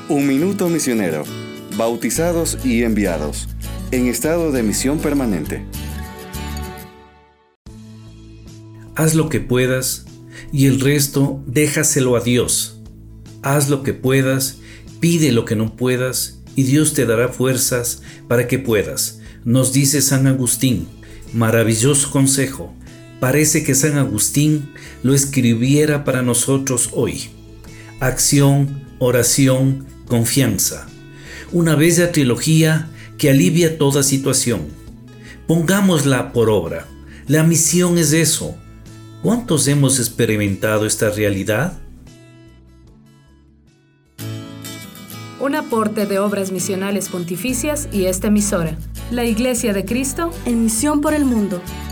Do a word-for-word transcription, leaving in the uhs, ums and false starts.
Un minuto misionero. Bautizados y enviados. En estado de misión permanente. Haz lo que puedas y el resto déjaselo a Dios. Haz lo que puedas, pide lo que no puedas y Dios te dará fuerzas para que puedas. Nos dice San Agustín. Maravilloso consejo. Parece que San Agustín lo escribiera para nosotros hoy. Acción, oración, confianza. Una bella trilogía que alivia toda situación. Pongámosla por obra. La misión es eso. ¿Cuántos hemos experimentado esta realidad? Un aporte de Obras Misionales Pontificias y esta emisora. La Iglesia de Cristo en misión por el mundo.